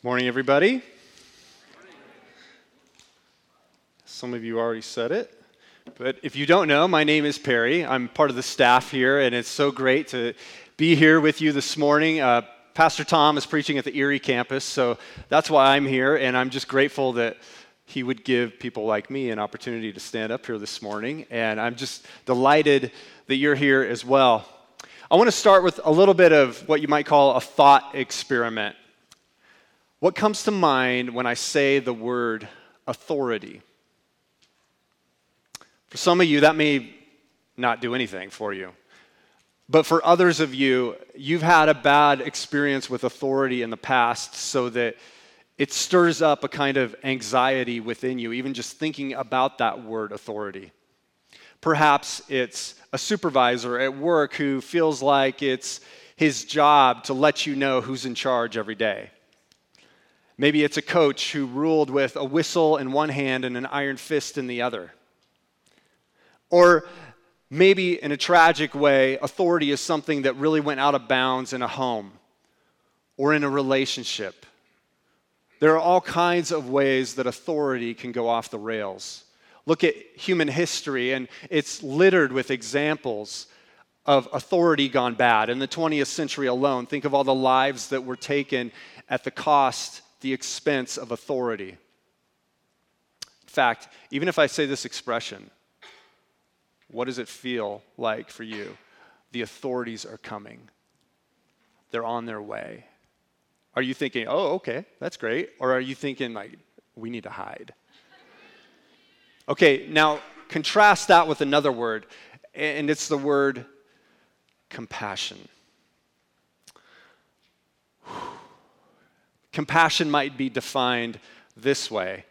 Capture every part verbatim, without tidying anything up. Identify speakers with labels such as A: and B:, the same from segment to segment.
A: Morning, everybody. Some of you already said it, but if you don't know, my name is Perry. I'm part of the staff here, and it's so great to be here with you this morning. Uh, Pastor Tom is preaching at the Erie campus, so that's why I'm here, and I'm just grateful that he would give people like me an opportunity to stand up here this morning, and I'm just delighted that you're here as well. I want to start with a little bit of what you might call a thought experiment. What comes to mind when I say the word authority? For some of you, that may not do anything for you. But for others of you, you've had a bad experience with authority in the past so that it stirs up a kind of anxiety within you, even just thinking about that word authority. Perhaps it's a supervisor at work who feels like it's his job to let you know who's in charge every day. Maybe it's a coach who ruled with a whistle in one hand and an iron fist in the other. Or maybe in a tragic way, authority is something that really went out of bounds in a home or in a relationship. There are all kinds of ways that authority can go off the rails. Look at human history, and it's littered with examples of authority gone bad. In the twentieth century alone, think of all the lives that were taken at the cost, the expense of authority. In fact, even if I say this expression, what does it feel like for you? The authorities are coming. They're on their way. Are you thinking, oh, okay, that's great? Or are you thinking, like, we need to hide? Okay, now contrast that with another word, and it's the word compassion. Compassion might be defined this way.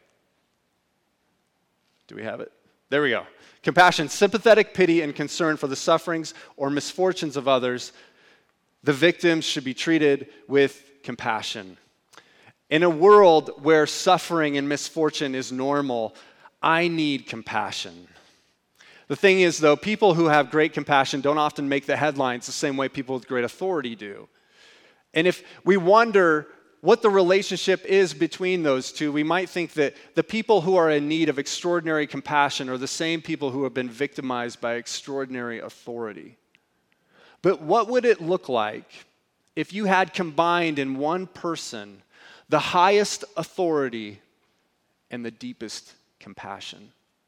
A: Do we have it? There we go. Compassion, sympathetic pity and concern for the sufferings or misfortunes of others. The victims should be treated with compassion. In a world where suffering and misfortune is normal, I need compassion. The thing is, though, people who have great compassion don't often make the headlines the same way people with great authority do. And if we wonder what the relationship is between those two, we might think that the people who are in need of extraordinary compassion are the same people who have been victimized by extraordinary authority. But what would it look like if you had combined in one person the highest authority and the deepest compassion?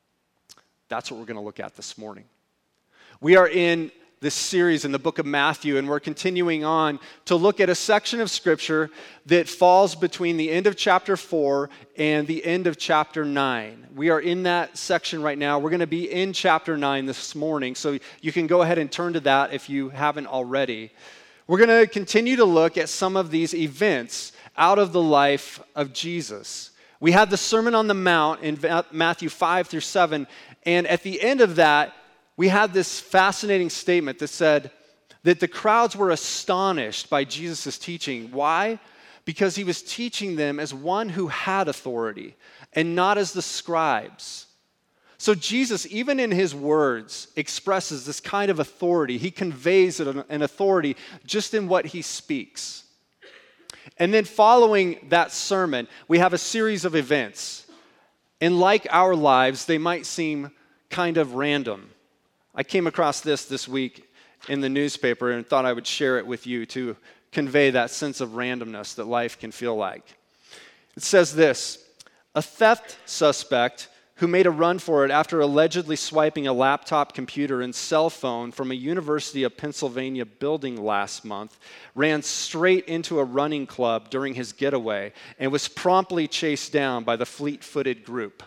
A: That's what we're going to look at this morning. We are in this series in the book of Matthew, and we're continuing on to look at a section of Scripture that falls between the end of chapter four and the end of chapter nine. We are in that section right now. We're going to be in chapter nine this morning, so you can go ahead and turn to that if you haven't already. We're going to continue to look at some of these events out of the life of Jesus. We had the Sermon on the Mount in Matthew five through seven, and at the end of that, we had this fascinating statement that said that the crowds were astonished by Jesus' teaching. Why? Because he was teaching them as one who had authority and not as the scribes. So Jesus, even in his words, expresses this kind of authority. He conveys an authority just in what he speaks. And then following that sermon, we have a series of events. And like our lives, they might seem kind of random. I came across this this week in the newspaper and thought I would share it with you to convey that sense of randomness that life can feel like. It says this: a theft suspect who made a run for it after allegedly swiping a laptop computer and cell phone from a University of Pennsylvania building last month ran straight into a running club during his getaway and was promptly chased down by the fleet-footed group.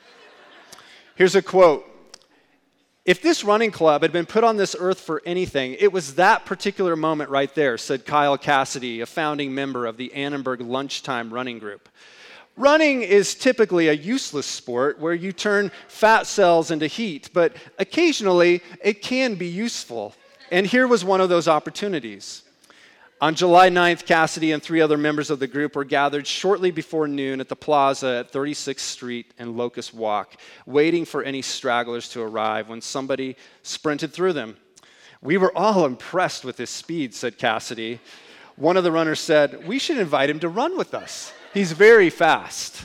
A: Here's a quote. If this running club had been put on this earth for anything, it was that particular moment right there, said Kyle Cassidy, a founding member of the Annenberg Lunchtime Running Group. Running is typically a useless sport where you turn fat cells into heat, but occasionally it can be useful. And here was one of those opportunities. On July ninth, Cassidy and three other members of the group were gathered shortly before noon at the plaza at thirty-sixth Street and Locust Walk, waiting for any stragglers to arrive when somebody sprinted through them. We were all impressed with his speed, said Cassidy. One of the runners said, "We should invite him to run with us. He's very fast.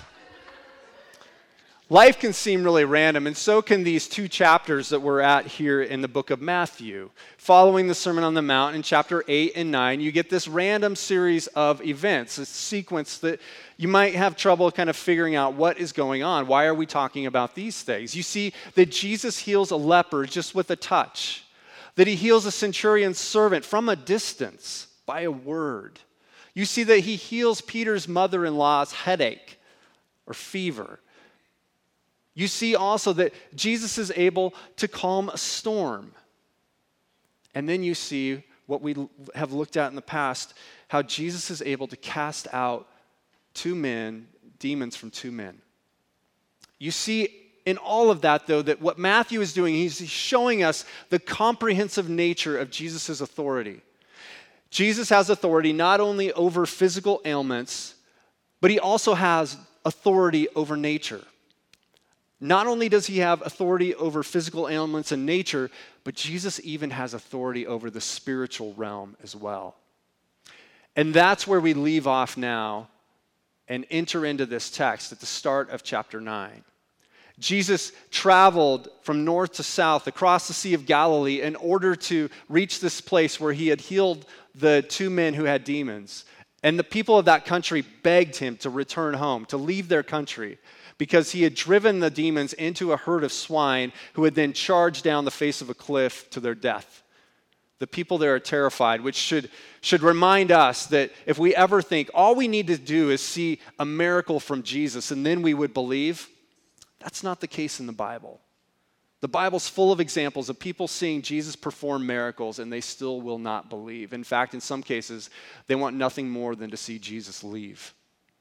A: Life can seem really random, and so can these two chapters that we're at here in the book of Matthew. Following the Sermon on the Mount in chapter eight and nine, you get this random series of events, a sequence that you might have trouble kind of figuring out what is going on. Why are we talking about these things? You see that Jesus heals a leper just with a touch, that he heals a centurion's servant from a distance by a word. You see that he heals Peter's mother-in-law's headache or fever. You see also that Jesus is able to calm a storm. And then you see what we have looked at in the past, how Jesus is able to cast out two men, demons from two men. You see in all of that, though, that what Matthew is doing, he's showing us the comprehensive nature of Jesus' authority. Jesus has authority not only over physical ailments, but he also has authority over nature. Not only does he have authority over physical ailments and nature, but Jesus even has authority over the spiritual realm as well. And that's where we leave off now and enter into this text at the start of chapter nine. Jesus traveled from north to south across the Sea of Galilee in order to reach this place where he had healed the two men who had demons. And the people of that country begged him to return home, to leave their country, because he had driven the demons into a herd of swine who had then charged down the face of a cliff to their death. The people there are terrified, which should, should remind us that if we ever think all we need to do is see a miracle from Jesus and then we would believe, that's not the case in the Bible. The Bible's full of examples of people seeing Jesus perform miracles and they still will not believe. In fact, in some cases, they want nothing more than to see Jesus leave.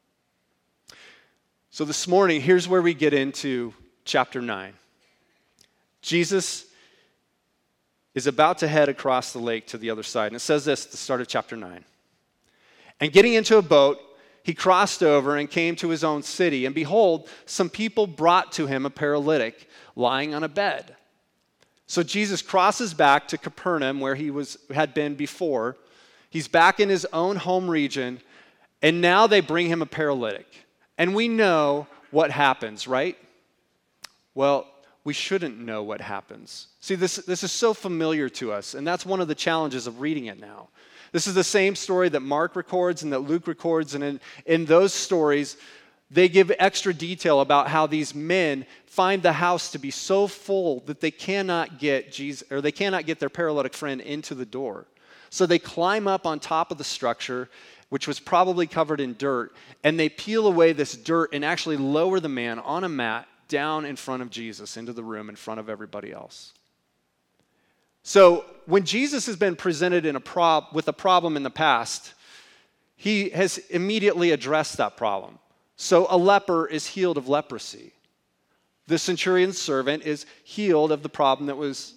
A: So this morning, here's where we get into chapter nine. Jesus is about to head across the lake to the other side. And it says this at the start of chapter nine. And getting into a boat, he crossed over and came to his own city. And behold, some people brought to him a paralytic lying on a bed. So Jesus crosses back to Capernaum where he was had been before. He's back in his own home region. And now they bring him a paralytic. And we know what happens, right? Well, we shouldn't know what happens. See, this, this is so familiar to us, and that's one of the challenges of reading it now. This is the same story that Mark records and that Luke records, and in, in those stories, they give extra detail about how these men find the house to be so full that they cannot get Jesus, or they cannot get their paralytic friend into the door. So they climb up on top of the structure, which was probably covered in dirt, and they peel away this dirt and actually lower the man on a mat down in front of Jesus into the room in front of everybody else. So when Jesus has been presented in a prob- with a problem in the past, he has immediately addressed that problem. So a leper is healed of leprosy. The centurion's servant is healed of the problem that was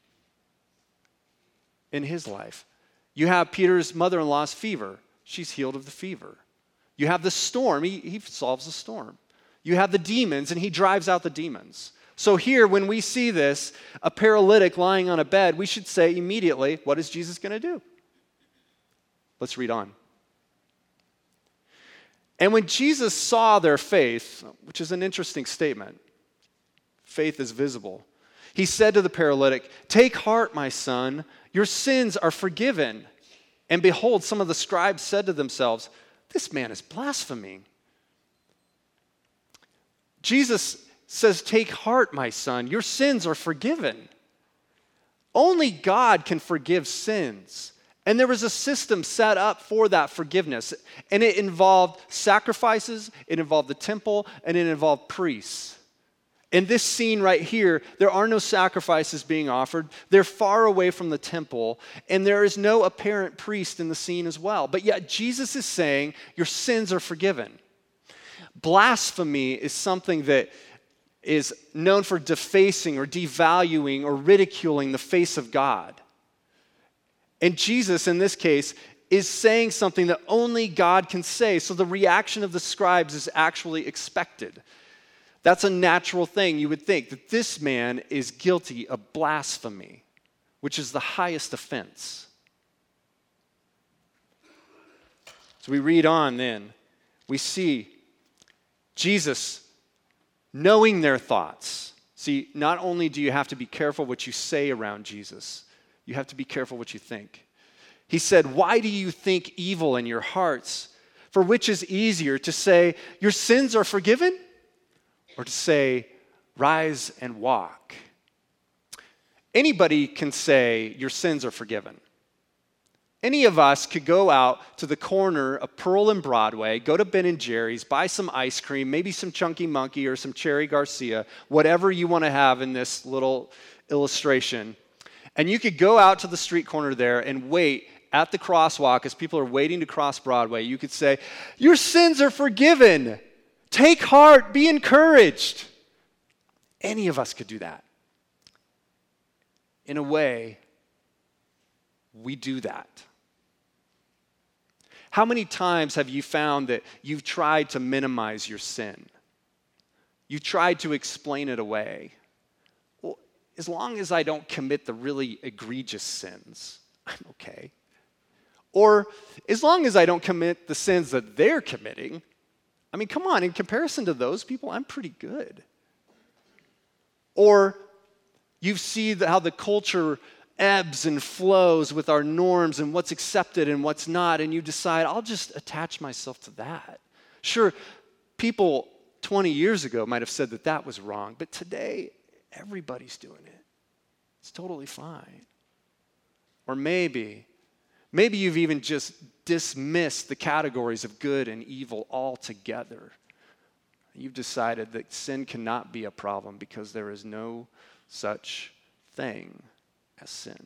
A: in his life. You have Peter's mother-in-law's fever. She's healed of the fever. You have the storm. He, he solves the storm. You have the demons, and he drives out the demons. So here, when we see this, a paralytic lying on a bed, we should say immediately, what is Jesus going to do? Let's read on. And when Jesus saw their faith, which is an interesting statement, faith is visible, he said to the paralytic, "Take heart, my son, your sins are forgiven." And behold, some of the scribes said to themselves, "This man is blaspheming." Jesus says, "Take heart, my son, your sins are forgiven." Only God can forgive sins. And there was a system set up for that forgiveness. And it involved sacrifices, it involved the temple, and it involved priests. In this scene right here, there are no sacrifices being offered. They're far away from the temple, and there is no apparent priest in the scene as well. But yet Jesus is saying, your sins are forgiven. Blasphemy is something that is known for defacing or devaluing or ridiculing the face of God. And Jesus, in this case, is saying something that only God can say. So the reaction of the scribes is actually expected. That's a natural thing. You would think that this man is guilty of blasphemy, which is the highest offense. So we read on then. we see Jesus knowing their thoughts. See, not only do you have to be careful what you say around Jesus, you have to be careful what you think. He said, "Why do you think evil in your hearts? For which is easier, to say, 'Your sins are forgiven,' or to say, 'Rise and walk'?" Anybody can say, "Your sins are forgiven." Any of us could go out to the corner of Pearl and Broadway, go to Ben and Jerry's, buy some ice cream, maybe some Chunky Monkey or some Cherry Garcia, whatever you want to have in this little illustration. And you could go out to the street corner there and wait at the crosswalk as people are waiting to cross Broadway. You could say, "Your sins are forgiven. Take heart, be encouraged." Any of us could do that. In a way, we do that. How many times have you found that you've tried to minimize your sin? You've tried to explain it away. Well, as long as I don't commit the really egregious sins, I'm okay. Or as long as I don't commit the sins that they're committing, I mean, come on, in comparison to those people, I'm pretty good. Or you see how the culture ebbs and flows with our norms and what's accepted and what's not, and you decide, I'll just attach myself to that. Sure, people twenty years ago might have said that that was wrong, but today, everybody's doing it. It's totally fine. Or maybe, maybe you've even just dismissed the categories of good and evil altogether. You've decided that sin cannot be a problem because there is no such thing as sin.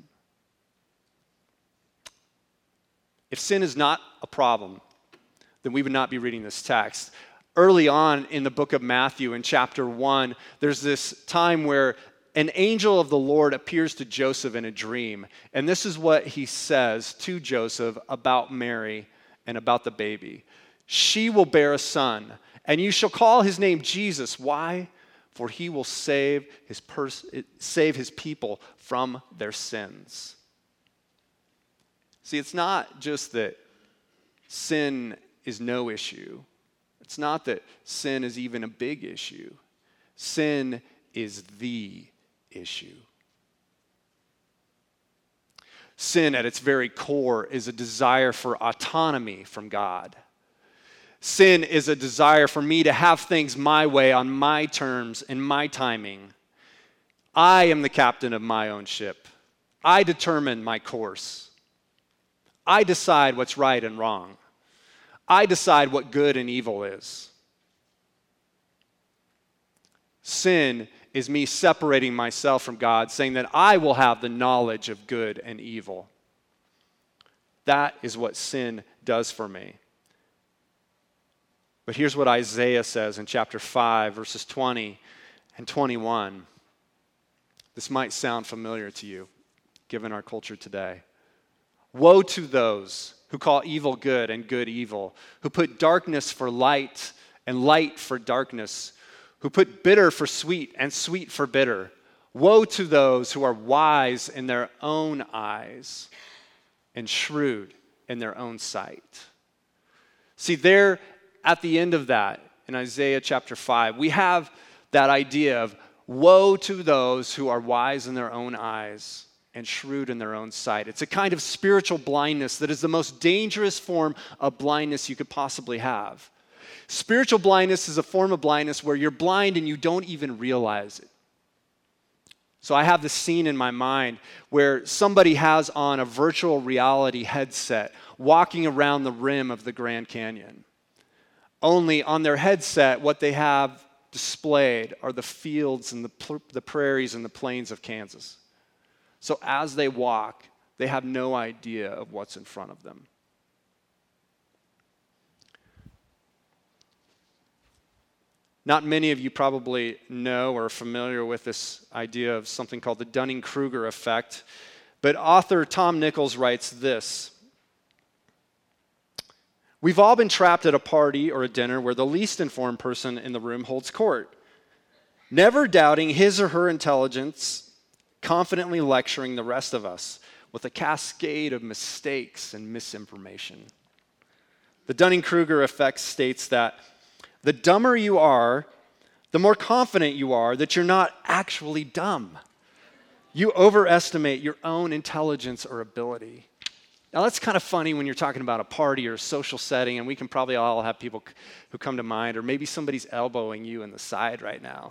A: If sin is not a problem, then we would not be reading this text. Early on in the book of Matthew, in chapter one, there's this time where an angel of the Lord appears to Joseph in a dream. And this is what he says to Joseph about Mary and about the baby. "She will bear a son, and you shall call his name Jesus." Why? "For he will save his pers- save his people from their sins." See, it's not just that sin is no issue. It's not that sin is even a big issue. Sin is the issue. Sin at its very core is a desire for autonomy from God. Sin is a desire for me to have things my way, on my terms, in my timing. I am the captain of my own ship. I determine my course. I decide what's right and wrong. I decide what good and evil is. Sin is me separating myself from God, saying that I will have the knowledge of good and evil. That is what sin does for me. But here's what Isaiah says in chapter five, verses twenty and twenty-one. This might sound familiar to you, given our culture today. "Woe to those who call evil good and good evil, who put darkness for light and light for darkness, who put bitter for sweet and sweet for bitter. Woe to those who are wise in their own eyes and shrewd in their own sight." See, there at the end of that, in Isaiah chapter five, we have that idea of woe to those who are wise in their own eyes and shrewd in their own sight. It's a kind of spiritual blindness that is the most dangerous form of blindness you could possibly have. Spiritual blindness is a form of blindness where you're blind and you don't even realize it. So I have this scene in my mind where somebody has on a virtual reality headset walking around the rim of the Grand Canyon. Only on their headset, what they have displayed are the fields and the, pl- the prairies and the plains of Kansas. So as they walk, they have no idea of what's in front of them. Not many of you probably know or are familiar with this idea of something called the Dunning-Kruger effect, but author Tom Nichols writes this: "We've all been trapped at a party or a dinner where the least informed person in the room holds court, never doubting his or her intelligence, confidently lecturing the rest of us with a cascade of mistakes and misinformation. The Dunning-Kruger effect states that the dumber you are, the more confident you are that you're not actually dumb. You overestimate your own intelligence or ability. Now, that's kind of funny when you're talking about a party or a social setting, and we can probably all have people who come to mind, or maybe somebody's elbowing you in the side right now.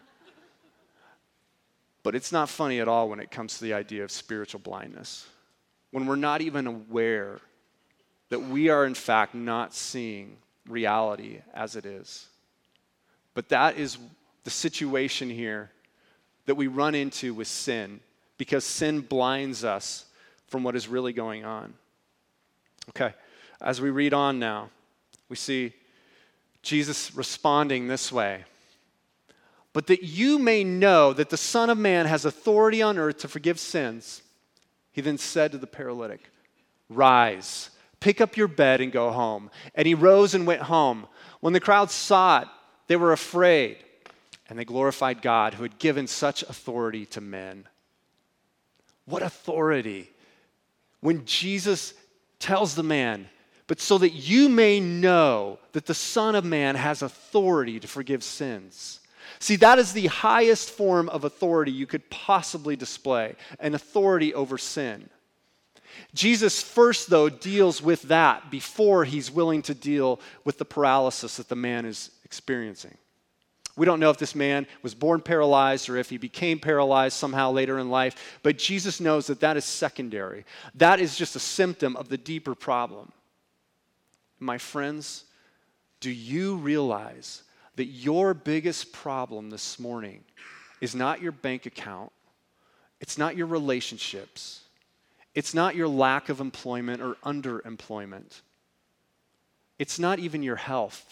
A: But it's not funny at all when it comes to the idea of spiritual blindness, when we're not even aware that we are, in fact, not seeing reality as it is. But that is the situation here that we run into with sin, because sin blinds us from what is really going on. Okay, as we read on now, we see Jesus responding this way. But that you may know that the Son of Man has authority on earth to forgive sins, he then said to the paralytic, rise, pick up your bed and go home. And he rose and went home. When the crowd saw it, they were afraid, and they glorified God who had given such authority to men. What authority! When Jesus tells the man, but so that you may know that the Son of Man has authority to forgive sins. See, that is the highest form of authority you could possibly display, an authority over sin. Jesus first, though, deals with that before he's willing to deal with the paralysis that the man is experiencing. We don't know if this man was born paralyzed or if he became paralyzed somehow later in life, but Jesus knows that that is secondary. That is just a symptom of the deeper problem. My friends, do you realize that your biggest problem this morning is not your bank account, it's not your relationships, it's not your lack of employment or underemployment, it's not even your health.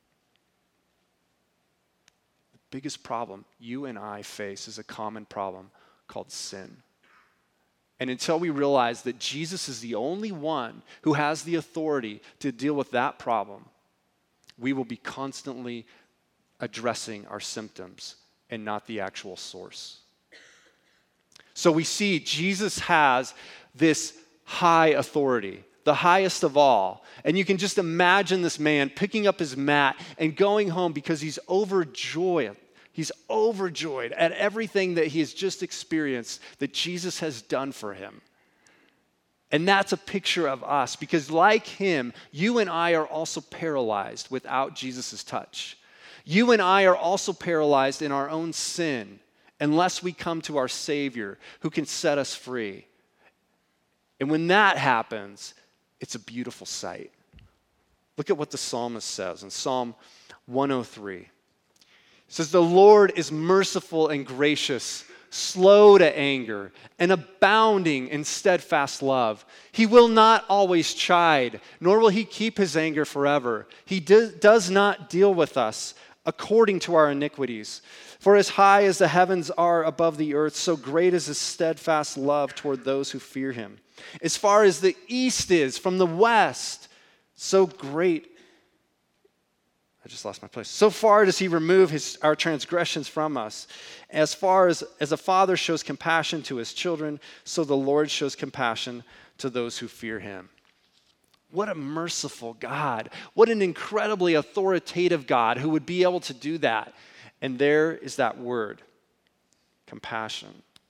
A: Biggest problem you and I face is a common problem called sin. And until we realize that Jesus is the only one who has the authority to deal with that problem, we will be constantly addressing our symptoms and not the actual source. So we see Jesus has this high authority, the highest of all. And you can just imagine this man picking up his mat and going home because he's overjoyed. He's overjoyed at everything that he has just experienced that Jesus has done for him. And that's a picture of us, because like him, you and I are also paralyzed without Jesus' touch. You and I are also paralyzed in our own sin unless we come to our Savior who can set us free. And when that happens, it's a beautiful sight. Look at what the psalmist says in Psalm one oh three. It says, the Lord is merciful and gracious, slow to anger, and abounding in steadfast love. He will not always chide, nor will he keep his anger forever. He do, does not deal with us according to our iniquities. For as high as the heavens are above the earth, so great is his steadfast love toward those who fear him. As far as the east is from the west, so great. I just lost my place. So far does he remove his, our transgressions from us. As far as, as a father shows compassion to his children, so the Lord shows compassion to those who fear him. What a merciful God. What an incredibly authoritative God who would be able to do that. And there is that word, compassion.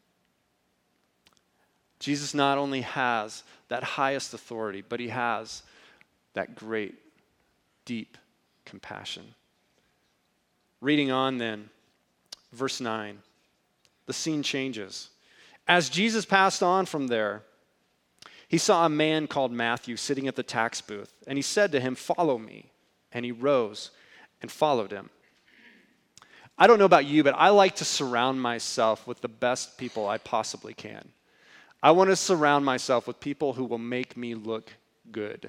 A: Jesus not only has that highest authority, but he has that great, deep compassion. Reading on then, verse nine, the scene changes. As Jesus passed on from there, he saw a man called Matthew sitting at the tax booth, and he said to him, follow me. And he rose and followed him. I don't know about you, but I like to surround myself with the best people I possibly can. I want to surround myself with people who will make me look good.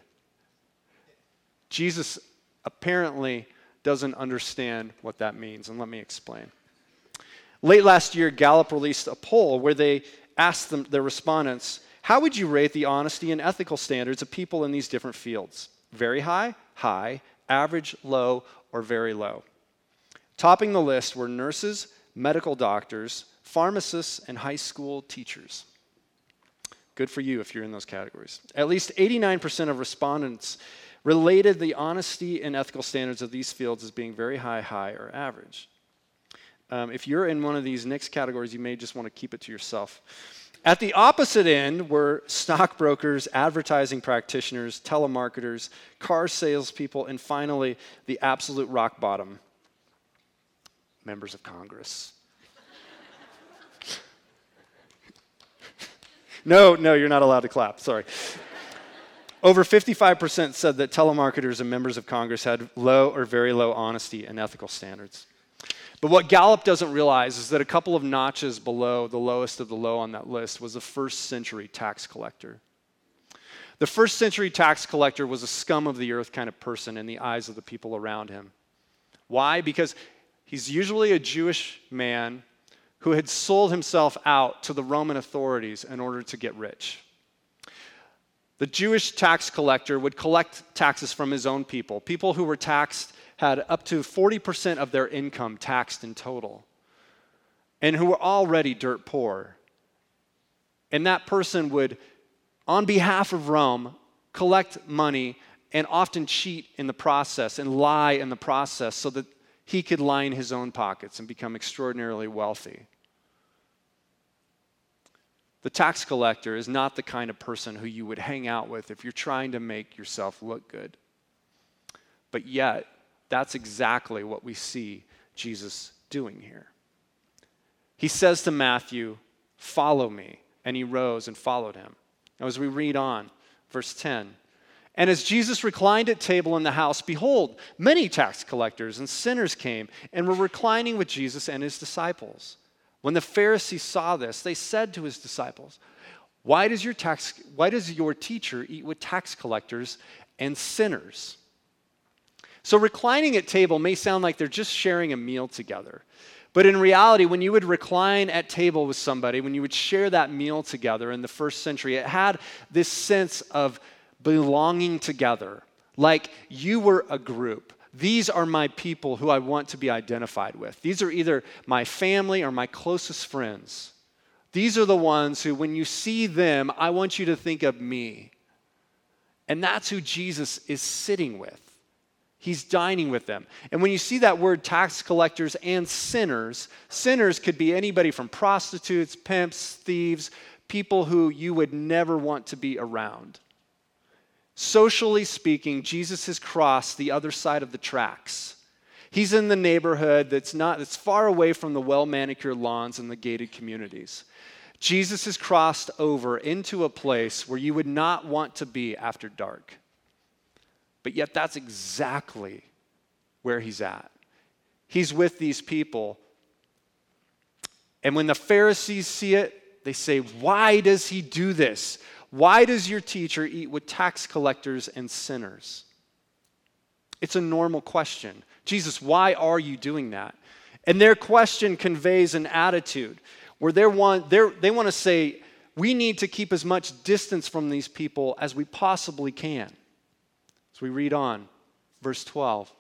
A: Jesus apparently doesn't understand what that means, and let me explain. Late last year, Gallup released a poll where they asked them, their respondents, how would you rate the honesty and ethical standards of people in these different fields? Very high, high, average, low, or very low. Topping the list were nurses, medical doctors, pharmacists, and high school teachers. Good for you if you're in those categories. At least eighty-nine percent of respondents related the honesty and ethical standards of these fields as being very high, high, or average. Um, if you're in one of these next categories, you may just want to keep it to yourself. At the opposite end were stockbrokers, advertising practitioners, telemarketers, car salespeople, and finally, the absolute rock bottom, members of Congress. No, no, you're not allowed to clap, sorry. Over fifty-five percent said that telemarketers and members of Congress had low or very low honesty and ethical standards. But what Gallup doesn't realize is that a couple of notches below the lowest of the low on that list was a first century tax collector. The first century tax collector was a scum of the earth kind of person in the eyes of the people around him. Why? Because he's usually a Jewish man who had sold himself out to the Roman authorities in order to get rich. The Jewish tax collector would collect taxes from his own people. People who were taxed had up to forty percent of their income taxed in total, and who were already dirt poor. And that person would, on behalf of Rome, collect money and often cheat in the process and lie in the process so that he could line his own pockets and become extraordinarily wealthy. The tax collector is not the kind of person who you would hang out with if you're trying to make yourself look good. But yet, that's exactly what we see Jesus doing here. He says to Matthew, "Follow me." And he rose and followed him. Now, as we read on, verse ten, and as Jesus reclined at table in the house, behold, many tax collectors and sinners came and were reclining with Jesus and his disciples. When the Pharisees saw this, they said to his disciples, Why does your tax, why does your teacher eat with tax collectors and sinners? So reclining at table may sound like they're just sharing a meal together. But in reality, when you would recline at table with somebody, when you would share that meal together in the first century, it had this sense of belonging together, like you were a group. These are my people who I want to be identified with. These are either my family or my closest friends. These are the ones who, when you see them, I want you to think of me. And that's who Jesus is sitting with. He's dining with them. And when you see that word tax collectors and sinners, sinners could be anybody from prostitutes, pimps, thieves, people who you would never want to be around. Socially speaking, Jesus has crossed the other side of the tracks. He's in the neighborhood that's not that's far away from the well-manicured lawns and the gated communities. Jesus has crossed over into a place where you would not want to be after dark. But yet that's exactly where he's at. He's with these people. And when the Pharisees see it, they say, "Why does he do this? Why does your teacher eat with tax collectors and sinners?" It's a normal question. Jesus, why are you doing that? And their question conveys an attitude where they want, they want to say, we need to keep as much distance from these people as we possibly can. As we read on, verse twelve.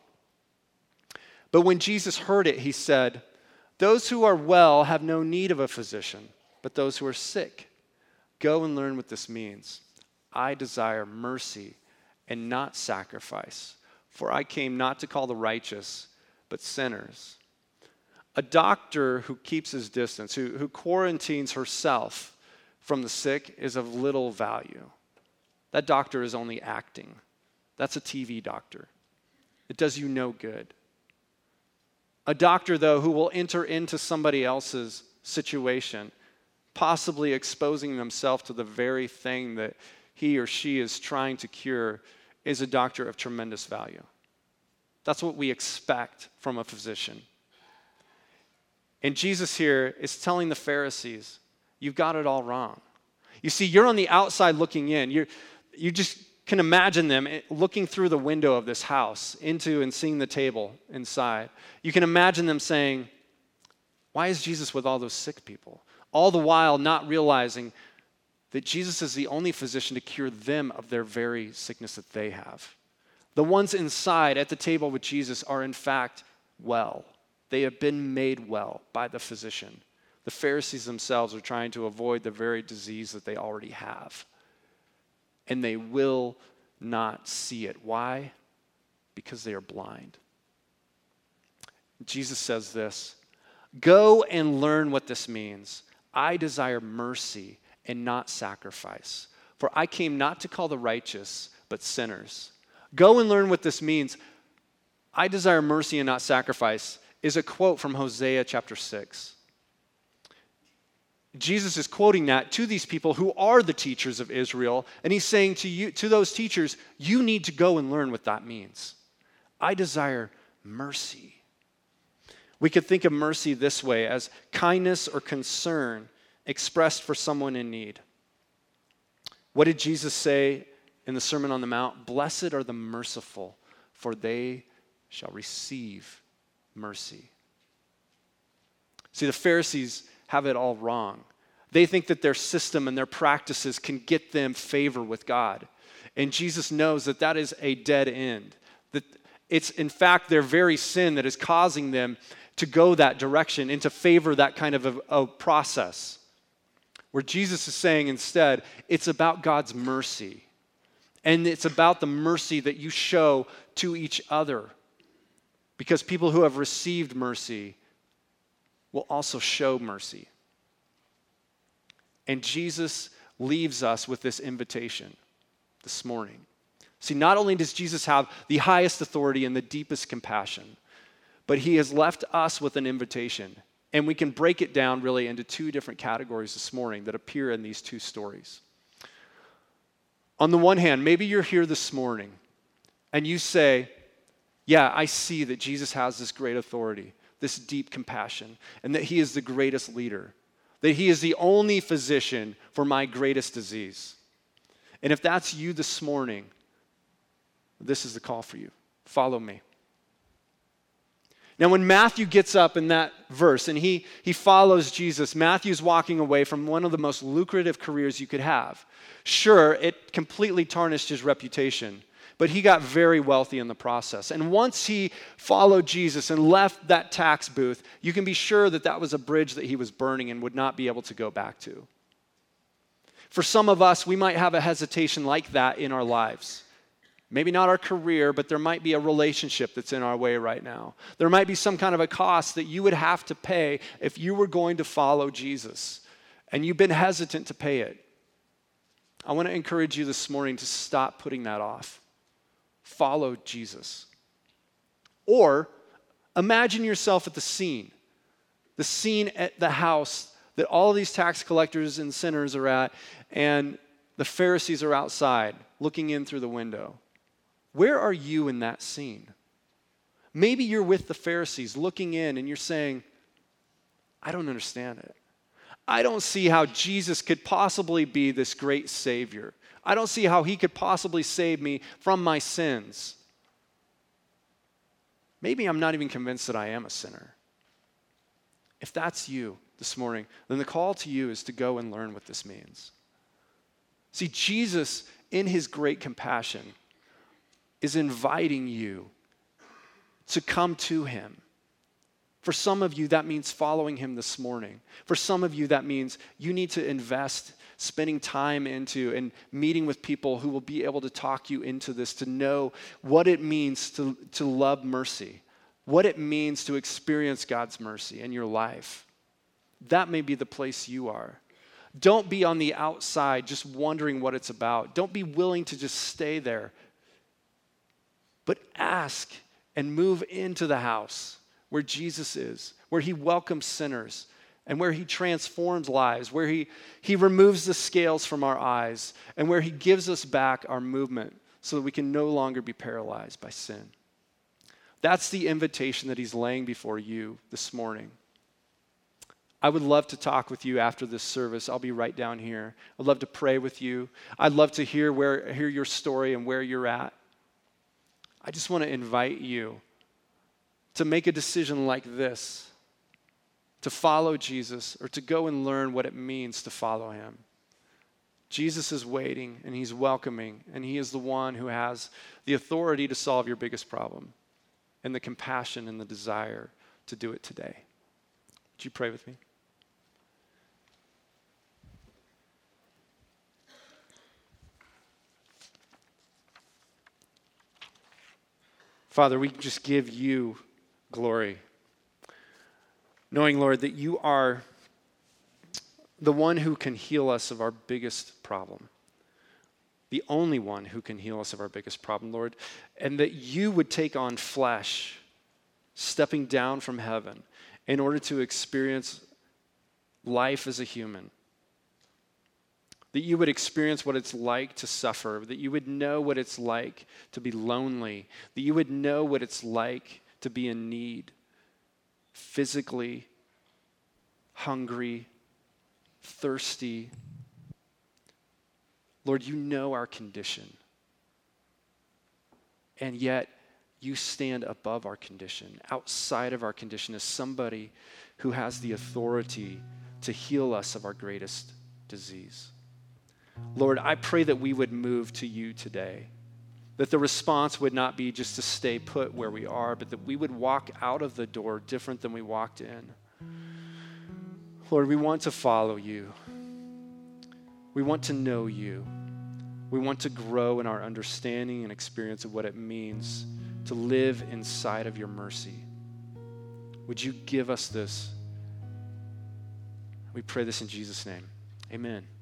A: But when Jesus heard it, he said, "Those who are well have no need of a physician, but those who are sick. Go and learn what this means. I desire mercy and not sacrifice, for I came not to call the righteous, but sinners." A doctor who keeps his distance, who, who quarantines herself from the sick, is of little value. That doctor is only acting. That's a T V doctor. It does you no good. A doctor, though, who will enter into somebody else's situation, possibly exposing themselves to the very thing that he or she is trying to cure, is a doctor of tremendous value. That's what we expect from a physician. And Jesus here is telling the Pharisees, you've got it all wrong. You see, you're on the outside looking in. You're, you just can imagine them looking through the window of this house into and seeing the table inside. You can imagine them saying, why is Jesus with all those sick people? All the while not realizing that Jesus is the only physician to cure them of their very sickness that they have. The ones inside at the table with Jesus are in fact well. They have been made well by the physician. The Pharisees themselves are trying to avoid the very disease that they already have. And they will not see it. Why? Because they are blind. Jesus says this, "Go and learn what this means. I desire mercy and not sacrifice. For I came not to call the righteous, but sinners." Go and learn what this means. I desire mercy and not sacrifice is a quote from Hosea chapter six. Jesus is quoting that to these people who are the teachers of Israel, and he's saying to you, to those teachers, you need to go and learn what that means. I desire mercy. We could think of mercy this way, as kindness or concern expressed for someone in need. What did Jesus say in the Sermon on the Mount? Blessed are the merciful, for they shall receive mercy. See, the Pharisees have it all wrong. They think that their system and their practices can get them favor with God. And Jesus knows that that is a dead end. That it's, in fact, their very sin that is causing them to go that direction and to favor that kind of a, a process. Where Jesus is saying instead, it's about God's mercy. And it's about the mercy that you show to each other. Because people who have received mercy will also show mercy. And Jesus leaves us with this invitation this morning. See, not only does Jesus have the highest authority and the deepest compassion, but he has left us with an invitation. And we can break it down really into two different categories this morning that appear in these two stories. On the one hand, maybe you're here this morning and you say, yeah, I see that Jesus has this great authority, this deep compassion, and that he is the greatest leader, that he is the only physician for my greatest disease. And if that's you this morning, this is the call for you. Follow me. Now, when Matthew gets up in that verse and he, he follows Jesus, Matthew's walking away from one of the most lucrative careers you could have. Sure, it completely tarnished his reputation, but he got very wealthy in the process. And once he followed Jesus and left that tax booth, you can be sure that that was a bridge that he was burning and would not be able to go back to. For some of us, we might have a hesitation like that in our lives. Maybe not our career, but there might be a relationship that's in our way right now. There might be some kind of a cost that you would have to pay if you were going to follow Jesus, and you've been hesitant to pay it. I want to encourage you this morning to stop putting that off. Follow Jesus. Or imagine yourself at the scene, the scene at the house that all these tax collectors and sinners are at, and the Pharisees are outside looking in through the window. Where are you in that scene? Maybe you're with the Pharisees looking in and you're saying, I don't understand it. I don't see how Jesus could possibly be this great Savior. I don't see how he could possibly save me from my sins. Maybe I'm not even convinced that I am a sinner. If that's you this morning, then the call to you is to go and learn what this means. See, Jesus, in his great compassion, is inviting you to come to him. For some of you, that means following him this morning. For some of you, that means you need to invest spending time into and meeting with people who will be able to talk you into this, to know what it means to, to love mercy, what it means to experience God's mercy in your life. That may be the place you are. Don't be on the outside just wondering what it's about. Don't be willing to just stay there. But ask and move into the house where Jesus is, where he welcomes sinners, and where he transforms lives, where he, he removes the scales from our eyes, and where he gives us back our movement so that we can no longer be paralyzed by sin. That's the invitation that he's laying before you this morning. I would love to talk with you after this service. I'll be right down here. I'd love to pray with you. I'd love to hear where hear your story and where you're at. I just want to invite you to make a decision like this, to follow Jesus or to go and learn what it means to follow him. Jesus is waiting and he's welcoming, and he is the one who has the authority to solve your biggest problem and the compassion and the desire to do it today. Would you pray with me? Father, we just give you glory, knowing, Lord, that you are the one who can heal us of our biggest problem, the only one who can heal us of our biggest problem, Lord, and that you would take on flesh, stepping down from heaven in order to experience life as a human, that you would experience what it's like to suffer, that you would know what it's like to be lonely, that you would know what it's like to be in need, physically, hungry, thirsty. Lord, you know our condition, and yet you stand above our condition, outside of our condition, as somebody who has the authority to heal us of our greatest disease. Lord, I pray that we would move to you today, that the response would not be just to stay put where we are, but that we would walk out of the door different than we walked in. Lord, we want to follow you. We want to know you. We want to grow in our understanding and experience of what it means to live inside of your mercy. Would you give us this? We pray this in Jesus' name. Amen.